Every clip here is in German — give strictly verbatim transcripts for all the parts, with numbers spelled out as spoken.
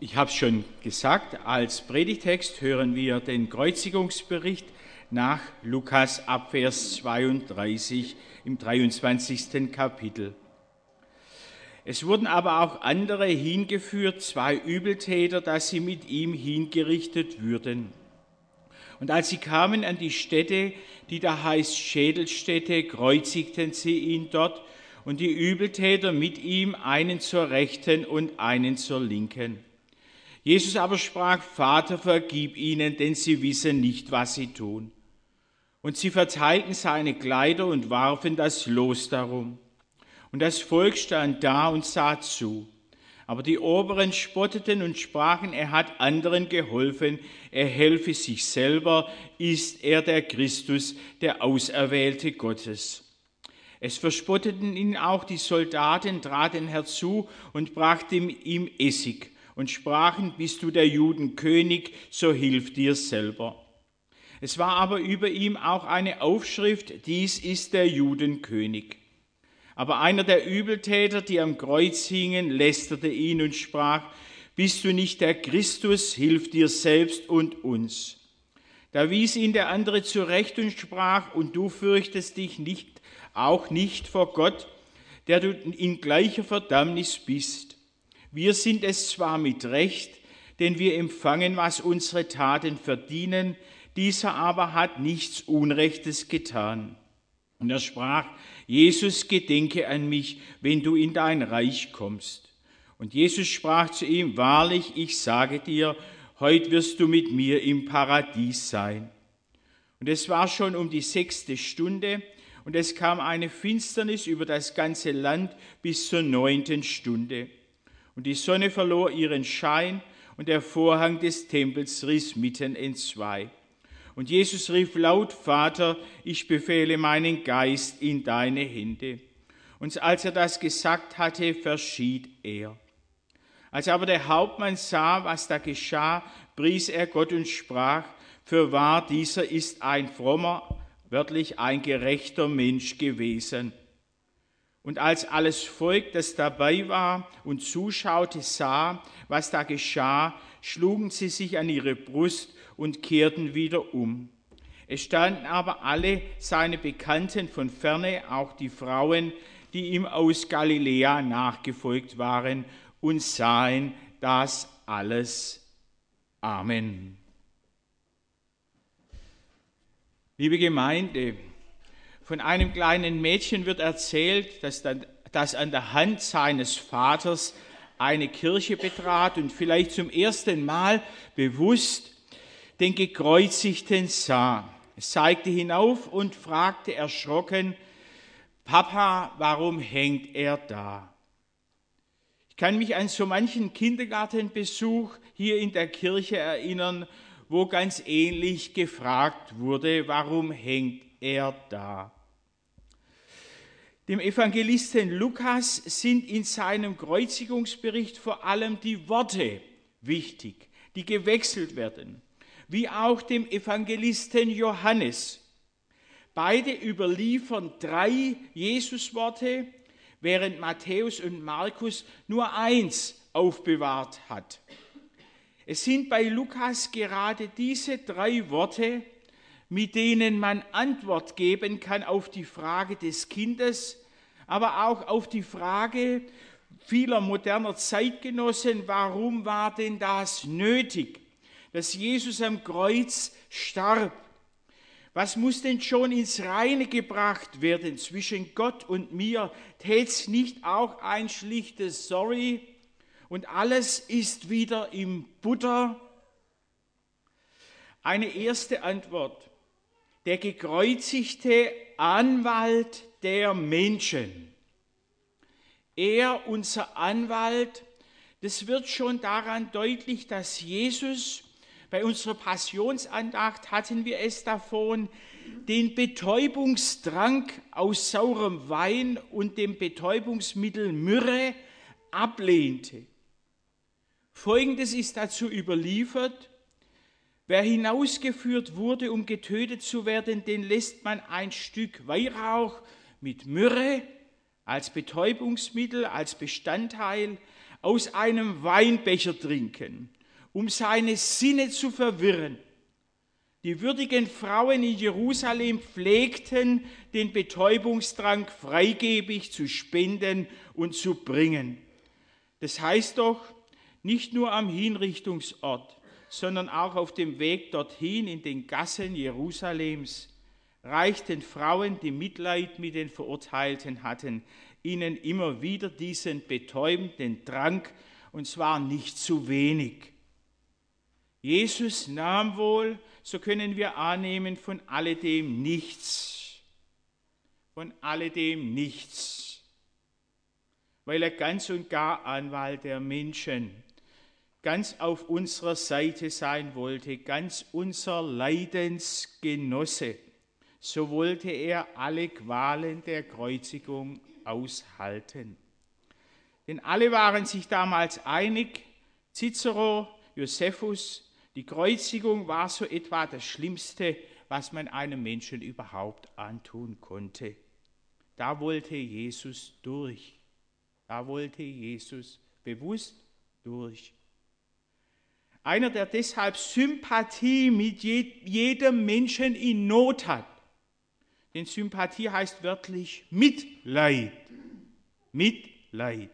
Ich habe es schon gesagt, als Predigtext hören wir den Kreuzigungsbericht nach Lukas ab Vers zweiunddreißig im dreiundzwanzigsten Kapitel. Es wurden aber auch andere hingeführt, zwei Übeltäter, dass sie mit ihm hingerichtet würden. Und als sie kamen an die Stätte, die da heißt Schädelstätte, kreuzigten sie ihn dort und die Übeltäter mit ihm, einen zur Rechten und einen zur Linken. Jesus aber sprach: Vater, vergib ihnen, denn sie wissen nicht, was sie tun. Und sie verteilten seine Kleider und warfen das Los darum. Und das Volk stand da und sah zu. Aber die Oberen spotteten und sprachen, er hat anderen geholfen, er helfe sich selber, ist er der Christus, der Auserwählte Gottes. Es verspotteten ihn auch die Soldaten, traten herzu und brachten ihm Essig und sprachen: Bist du der Juden König, so hilf dir selber. Es war aber über ihm auch eine Aufschrift: Dies ist der Juden König. Aber einer der Übeltäter, die am Kreuz hingen, lästerte ihn und sprach: Bist du nicht der Christus, hilf dir selbst und uns. Da wies ihn der andere zurecht und sprach: Und du fürchtest dich nicht, auch nicht vor Gott, der du in gleicher Verdammnis bist. Wir sind es zwar mit Recht, denn wir empfangen, was unsere Taten verdienen, dieser aber hat nichts Unrechtes getan. Und er sprach: Jesus, gedenke an mich, wenn du in dein Reich kommst. Und Jesus sprach zu ihm: Wahrlich, ich sage dir, heut wirst du mit mir im Paradies sein. Und es war schon um die sechste Stunde, und es kam eine Finsternis über das ganze Land bis zur neunten Stunde. Und die Sonne verlor ihren Schein, und der Vorhang des Tempels riss mitten entzwei. Und Jesus rief laut: Vater, ich befehle meinen Geist in deine Hände. Und als er das gesagt hatte, verschied er. Als aber der Hauptmann sah, was da geschah, pries er Gott und sprach: Fürwahr, dieser ist ein frommer, wörtlich ein gerechter Mensch gewesen. Und als alles Volk, das dabei war und zuschaute, sah, was da geschah, schlugen sie sich an ihre Brust und kehrten wieder um. Es standen aber alle seine Bekannten von ferne, auch die Frauen, die ihm aus Galiläa nachgefolgt waren, und sahen das alles. Amen. Liebe Gemeinde, von einem kleinen Mädchen wird erzählt, dass, dann, dass an der Hand seines Vaters eine Kirche betrat und vielleicht zum ersten Mal bewusst den Gekreuzigten sah. Es zeigte hinauf und fragte erschrocken: Papa, warum hängt er da? Ich kann mich an so manchen Kindergartenbesuch hier in der Kirche erinnern, wo ganz ähnlich gefragt wurde: Warum hängt er da? Dem Evangelisten Lukas sind in seinem Kreuzigungsbericht vor allem die Worte wichtig, die gewechselt werden, wie auch dem Evangelisten Johannes. Beide überliefern drei Jesusworte, während Matthäus und Markus nur eins aufbewahrt hat. Es sind bei Lukas gerade diese drei Worte, mit denen man Antwort geben kann auf die Frage des Kindes, aber auch auf die Frage vieler moderner Zeitgenossen: Warum war denn das nötig, dass Jesus am Kreuz starb? Was muss denn schon ins Reine gebracht werden zwischen Gott und mir? Tät's nicht auch ein schlichtes Sorry und alles ist wieder im Butter? Eine erste Antwort: Der gekreuzigte Anwalt der Menschen. Er, unser Anwalt, das wird schon daran deutlich, dass Jesus, bei unserer Passionsandacht hatten wir es davon, den Betäubungstrank aus saurem Wein und dem Betäubungsmittel Myrrhe ablehnte. Folgendes ist dazu überliefert: Wer hinausgeführt wurde, um getötet zu werden, den lässt man ein Stück Weihrauch mit Myrrhe als Betäubungsmittel, als Bestandteil aus einem Weinbecher trinken, um seine Sinne zu verwirren. Die würdigen Frauen in Jerusalem pflegten, den Betäubungstrank freigebig zu spenden und zu bringen. Das heißt doch, nicht nur am Hinrichtungsort, sondern auch auf dem Weg dorthin in den Gassen Jerusalems reichten Frauen, die Mitleid mit den Verurteilten hatten, ihnen immer wieder diesen betäubenden Trank, und zwar nicht zu wenig. Jesus nahm wohl, so können wir annehmen, von alledem nichts. Von alledem nichts. Weil er ganz und gar Anwalt der Menschen, ganz auf unserer Seite sein wollte, ganz unser Leidensgenosse. So wollte er alle Qualen der Kreuzigung aushalten. Denn alle waren sich damals einig, Cicero, Josephus, die Kreuzigung war so etwa das Schlimmste, was man einem Menschen überhaupt antun konnte. Da wollte Jesus durch. Da wollte Jesus bewusst durch. Einer, der deshalb Sympathie mit jedem Menschen in Not hat. Denn Sympathie heißt wörtlich Mitleid. Mitleid.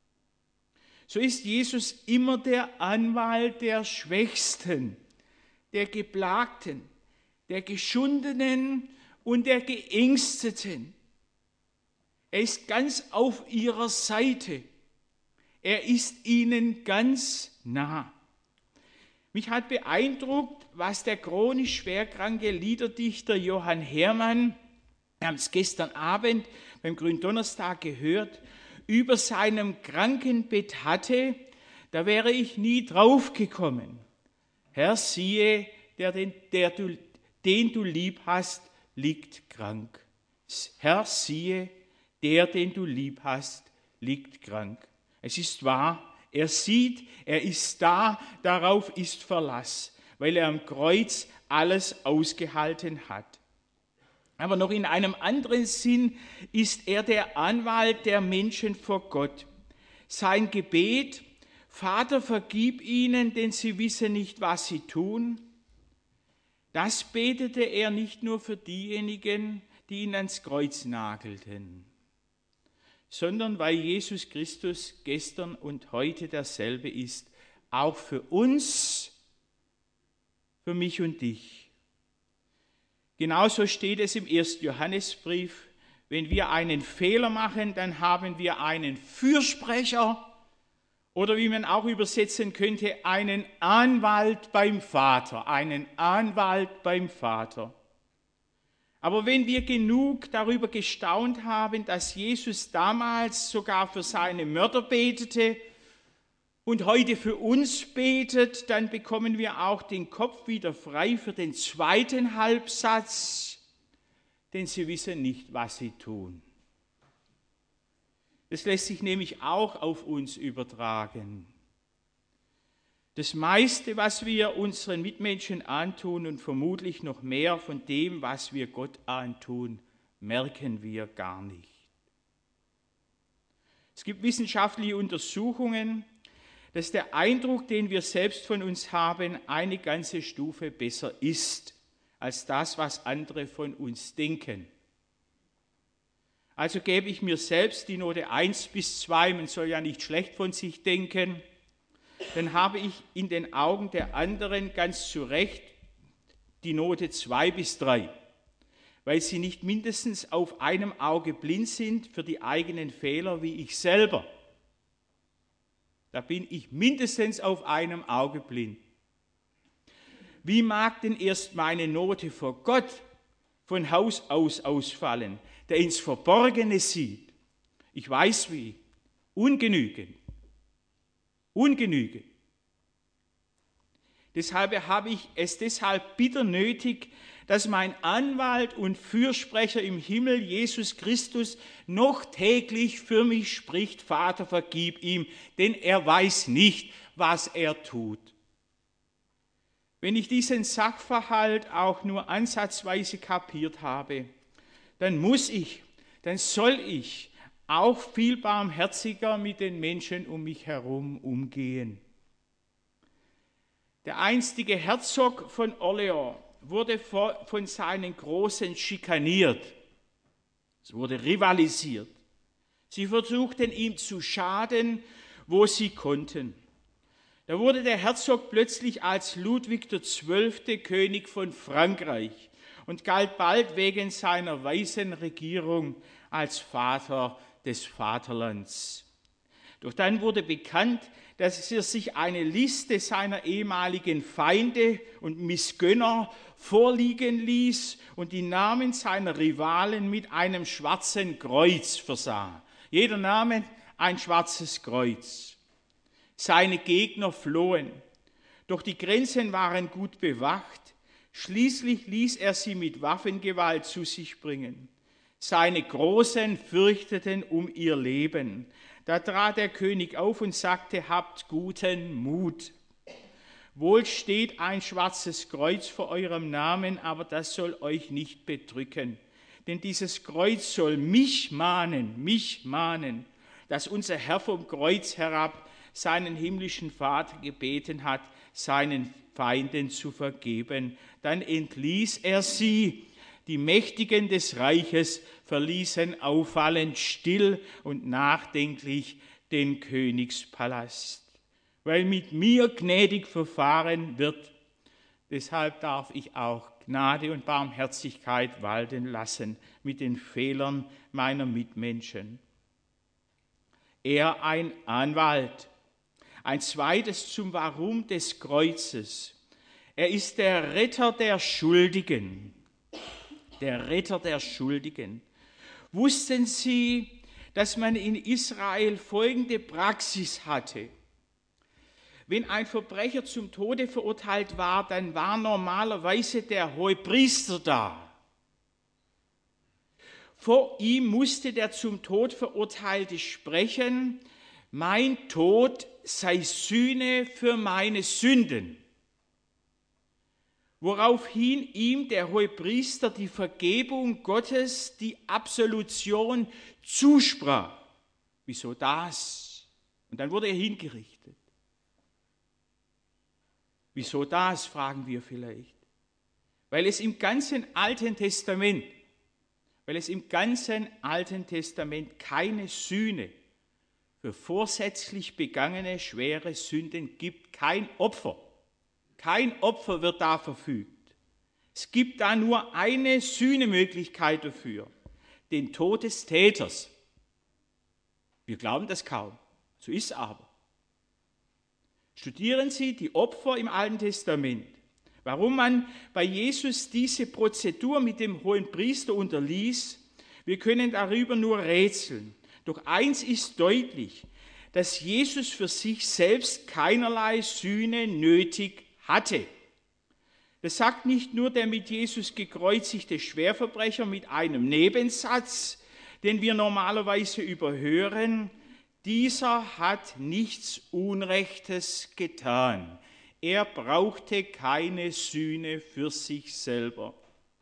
So ist Jesus immer der Anwalt der Schwächsten, der Geplagten, der Geschundenen und der Geängsteten. Er ist ganz auf ihrer Seite. Er ist ihnen ganz nah. Mich hat beeindruckt, was der chronisch schwerkranke Liederdichter Johann Hermann, wir haben es gestern Abend beim Gründonnerstag gehört, über seinem Krankenbett hatte, da wäre ich nie drauf gekommen. Herr, siehe, der, den, der du, den du lieb hast, liegt krank. Herr, siehe, der, den du lieb hast, liegt krank. Es ist wahr, er sieht, er ist da, darauf ist Verlass, weil er am Kreuz alles ausgehalten hat. Aber noch in einem anderen Sinn ist er der Anwalt der Menschen vor Gott. Sein Gebet, Vater, vergib ihnen, denn sie wissen nicht, was sie tun, das betete er nicht nur für diejenigen, die ihn ans Kreuz nagelten, sondern weil Jesus Christus gestern und heute derselbe ist, auch für uns, für mich und dich. Genauso steht es im ersten Johannesbrief, wenn wir einen Fehler machen, dann haben wir einen Fürsprecher oder wie man auch übersetzen könnte, einen Anwalt beim Vater, einen Anwalt beim Vater. Aber wenn wir genug darüber gestaunt haben, dass Jesus damals sogar für seine Mörder betete und heute für uns betet, dann bekommen wir auch den Kopf wieder frei für den zweiten Halbsatz, denn sie wissen nicht, was sie tun. Das lässt sich nämlich auch auf uns übertragen. Das meiste, was wir unseren Mitmenschen antun und vermutlich noch mehr von dem, was wir Gott antun, merken wir gar nicht. Es gibt wissenschaftliche Untersuchungen, dass der Eindruck, den wir selbst von uns haben, eine ganze Stufe besser ist als das, was andere von uns denken. Also gebe ich mir selbst die Note eins bis zwei, man soll ja nicht schlecht von sich denken, dann habe ich in den Augen der anderen ganz zu Recht die Note zwei bis drei, weil sie nicht mindestens auf einem Auge blind sind für die eigenen Fehler wie ich selber. Da bin ich mindestens auf einem Auge blind. Wie mag denn erst meine Note vor Gott von Haus aus ausfallen, der ins Verborgene sieht? Ich weiß wie, ungenügend. Ungenügend. Deshalb habe ich es deshalb bitter nötig, dass mein Anwalt und Fürsprecher im Himmel, Jesus Christus, noch täglich für mich spricht, Vater, vergib ihm, denn er weiß nicht, was er tut. Wenn ich diesen Sachverhalt auch nur ansatzweise kapiert habe, dann muss ich, dann soll ich auch viel barmherziger mit den Menschen um mich herum umgehen. Der einstige Herzog von Orleans wurde von seinen Großen schikaniert. Es wurde rivalisiert. Sie versuchten ihm zu schaden, wo sie konnten. Da wurde der Herzog plötzlich als Ludwig der Zwölfte König von Frankreich und galt bald wegen seiner weisen Regierung als Vater des Vaterlands. Doch dann wurde bekannt, dass er sich eine Liste seiner ehemaligen Feinde und Missgönner vorliegen ließ und die Namen seiner Rivalen mit einem schwarzen Kreuz versah. Jeder Name ein schwarzes Kreuz. Seine Gegner flohen, doch die Grenzen waren gut bewacht. Schließlich ließ er sie mit Waffengewalt zu sich bringen. Seine Großen fürchteten um ihr Leben. Da trat der König auf und sagte: Habt guten Mut. Wohl steht ein schwarzes Kreuz vor eurem Namen, aber das soll euch nicht bedrücken. Denn dieses Kreuz soll mich mahnen, mich mahnen, dass unser Herr vom Kreuz herab seinen himmlischen Vater gebeten hat, seinen Feinden zu vergeben. Dann entließ er sie. Die Mächtigen des Reiches verließen auffallend still und nachdenklich den Königspalast, weil mit mir gnädig verfahren wird. Deshalb darf ich auch Gnade und Barmherzigkeit walten lassen mit den Fehlern meiner Mitmenschen. Er ein Anwalt. Ein zweites zum Warum des Kreuzes. Er ist der Retter der Schuldigen. Der Retter der Schuldigen. Wussten Sie, dass man in Israel folgende Praxis hatte? Wenn ein Verbrecher zum Tode verurteilt war, dann war normalerweise der Hohepriester da. Vor ihm musste der zum Tod Verurteilte sprechen: Mein Tod sei Sühne für meine Sünden. Woraufhin ihm der Hohepriester die Vergebung Gottes, die Absolution zusprach. Wieso das? Und dann wurde er hingerichtet. Wieso das, fragen wir vielleicht. Weil es im ganzen Alten Testament, weil es im ganzen Alten Testament keine Sühne für vorsätzlich begangene schwere Sünden gibt, kein Opfer. Kein Opfer wird da verfügt. Es gibt da nur eine Sühnemöglichkeit dafür, den Tod des Täters. Wir glauben das kaum, so ist es aber. Studieren Sie die Opfer im Alten Testament. Warum man bei Jesus diese Prozedur mit dem Hohenpriester unterließ, wir können darüber nur rätseln. Doch eins ist deutlich, dass Jesus für sich selbst keinerlei Sühne nötig hatte. Das sagt nicht nur der mit Jesus gekreuzigte Schwerverbrecher mit einem Nebensatz, den wir normalerweise überhören: Dieser hat nichts Unrechtes getan. Er brauchte keine Sühne für sich selber.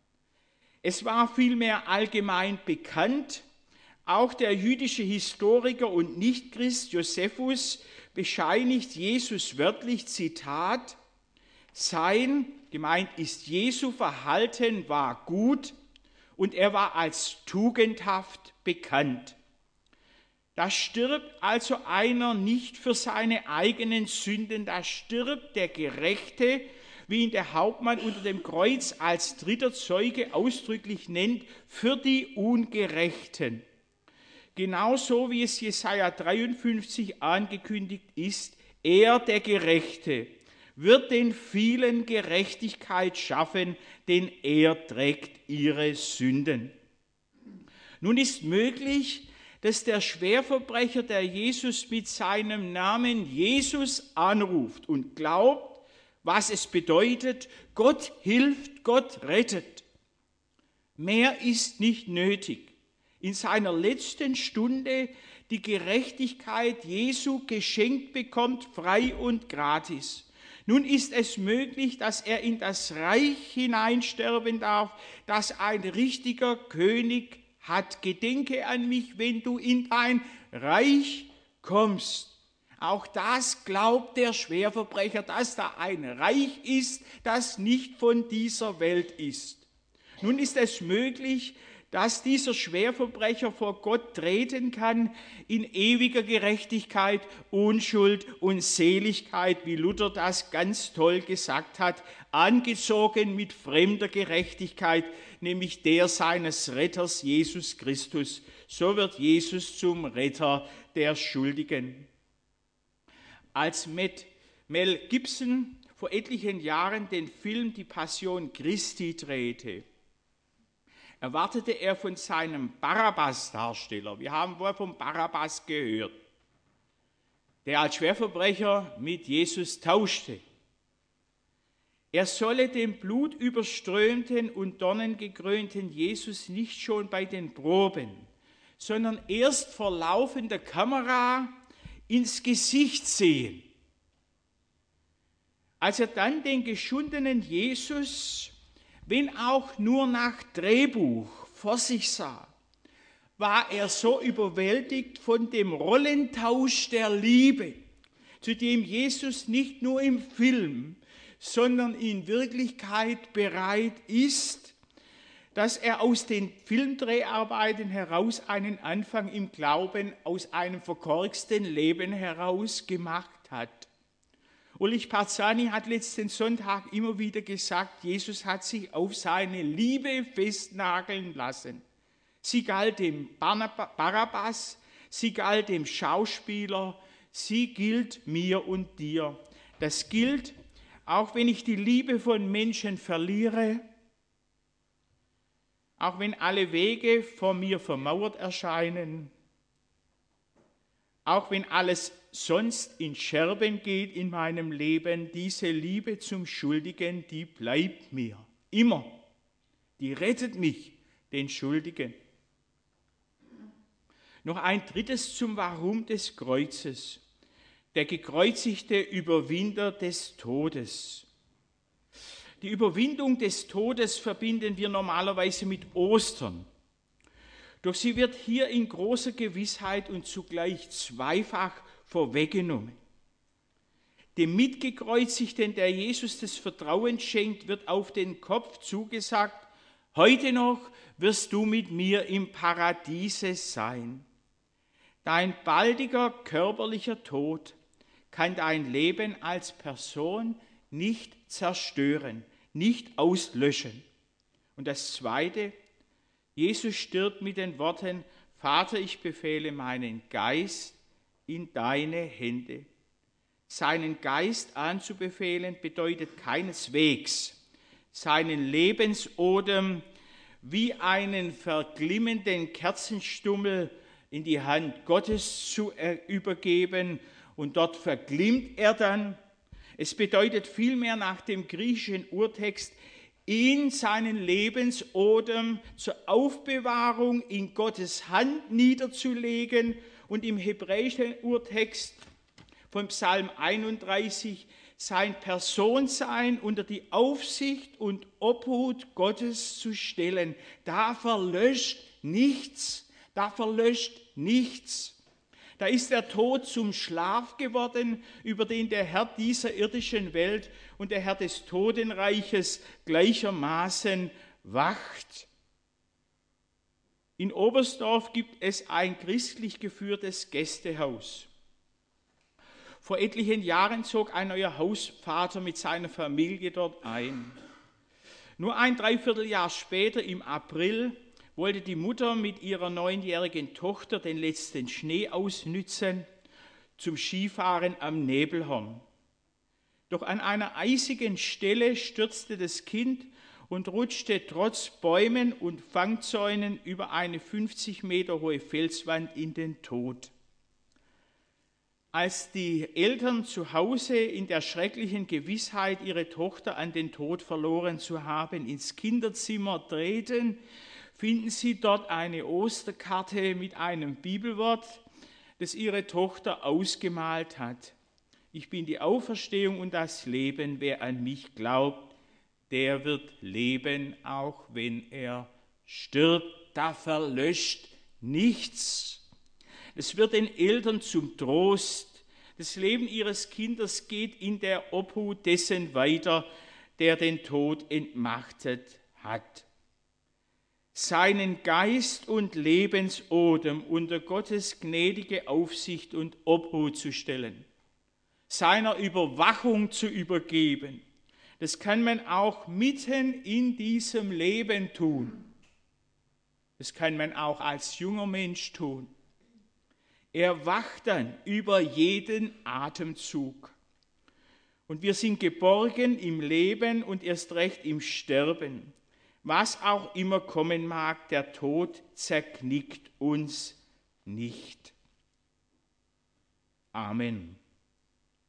Es war vielmehr allgemein bekannt, auch der jüdische Historiker und Nichtchrist Josephus bescheinigt Jesus wörtlich, Zitat: Sein, gemeint ist Jesu Verhalten, war gut und er war als tugendhaft bekannt. Da stirbt also einer nicht für seine eigenen Sünden, da stirbt der Gerechte, wie ihn der Hauptmann unter dem Kreuz als dritter Zeuge ausdrücklich nennt, für die Ungerechten. Genauso wie es Jesaja dreiundfünfzig angekündigt ist: Er, der Gerechte, wird den vielen Gerechtigkeit schaffen, denn er trägt ihre Sünden. Nun ist möglich, dass der Schwerverbrecher, der Jesus mit seinem Namen Jesus anruft und glaubt, was es bedeutet: Gott hilft, Gott rettet. Mehr ist nicht nötig. In seiner letzten Stunde die Gerechtigkeit Jesu geschenkt bekommt, frei und gratis. Nun ist es möglich, dass er in das Reich hineinsterben darf, das ein richtiger König hat. Gedenke an mich, wenn du in dein Reich kommst. Auch das glaubt der Schwerverbrecher, dass da ein Reich ist, das nicht von dieser Welt ist. Nun ist es möglich, dass dieser Schwerverbrecher vor Gott treten kann in ewiger Gerechtigkeit, Unschuld und Seligkeit, wie Luther das ganz toll gesagt hat, angezogen mit fremder Gerechtigkeit, nämlich der seines Retters Jesus Christus. So wird Jesus zum Retter der Schuldigen. Als Mel Gibson vor etlichen Jahren den Film Die Passion Christi drehte, erwartete er von seinem Barabbas-Darsteller, wir haben vorher von Barabbas gehört, der als Schwerverbrecher mit Jesus tauschte. Er solle den blutüberströmten und dornengekrönten Jesus nicht schon bei den Proben, sondern erst vor laufender Kamera ins Gesicht sehen. Als er dann den geschundenen Jesus, wenn auch nur nach Drehbuch, vor sich sah, war er so überwältigt von dem Rollentausch der Liebe, zu dem Jesus nicht nur im Film, sondern in Wirklichkeit bereit ist, dass er aus den Filmdreharbeiten heraus einen Anfang im Glauben aus einem verkorksten Leben heraus gemacht hat. Ulrich Parzani hat letzten Sonntag immer wieder gesagt, Jesus hat sich auf seine Liebe festnageln lassen. Sie galt dem Barabbas, sie galt dem Schauspieler, sie gilt mir und dir. Das gilt, auch wenn ich die Liebe von Menschen verliere, auch wenn alle Wege vor mir vermauert erscheinen, auch wenn alles sonst in Scherben geht in meinem Leben, diese Liebe zum Schuldigen, die bleibt mir immer. Die rettet mich, den Schuldigen. Noch ein drittes zum Warum des Kreuzes. Der gekreuzigte Überwinder des Todes. Die Überwindung des Todes verbinden wir normalerweise mit Ostern. Doch sie wird hier in großer Gewissheit und zugleich zweifach vorweggenommen. Dem Mitgekreuzigten, der Jesus das Vertrauen schenkt, wird auf den Kopf zugesagt, heute noch wirst du mit mir im Paradiese sein. Dein baldiger körperlicher Tod kann dein Leben als Person nicht zerstören, nicht auslöschen. Und das Zweite, Jesus stirbt mit den Worten, Vater, ich befehle meinen Geist in deine Hände. Seinen Geist anzubefehlen bedeutet keineswegs, seinen Lebensodem wie einen verglimmenden Kerzenstummel in die Hand Gottes zu übergeben und dort verglimmt er dann. Es bedeutet vielmehr nach dem griechischen Urtext, ihn seinen Lebensodem zur Aufbewahrung in Gottes Hand niederzulegen und im hebräischen Urtext von Psalm einunddreißig sein Personsein unter die Aufsicht und Obhut Gottes zu stellen. Da verlöscht nichts, da verlöscht nichts. Da ist der Tod zum Schlaf geworden, über den der Herr dieser irdischen Welt und der Herr des Totenreiches gleichermaßen wacht. In Oberstdorf gibt es ein christlich geführtes Gästehaus. Vor etlichen Jahren zog ein neuer Hausvater mit seiner Familie dort ein. Nur ein Dreivierteljahr später, im April, wollte die Mutter mit ihrer neunjährigen Tochter den letzten Schnee ausnützen zum Skifahren am Nebelhorn. Doch an einer eisigen Stelle stürzte das Kind und rutschte trotz Bäumen und Fangzäunen über eine fünfzig Meter hohe Felswand in den Tod. Als die Eltern zu Hause in der schrecklichen Gewissheit, ihre Tochter an den Tod verloren zu haben, ins Kinderzimmer treten, finden sie dort eine Osterkarte mit einem Bibelwort, das ihre Tochter ausgemalt hat. Ich bin die Auferstehung und das Leben. Wer an mich glaubt, der wird leben, auch wenn er stirbt. da verlöscht nichts. Es wird den Eltern zum Trost. Das Leben ihres Kindes geht in der Obhut dessen weiter, der den Tod entmachtet hat. Seinen Geist und Lebensodem unter Gottes gnädige Aufsicht und Obhut zu stellen, seiner Überwachung zu übergeben, das kann man auch mitten in diesem Leben tun. Das kann man auch als junger Mensch tun. Er wacht dann über jeden Atemzug. Und wir sind geborgen im Leben und erst recht im Sterben. Was auch immer kommen mag, der Tod zerknickt uns nicht. Amen.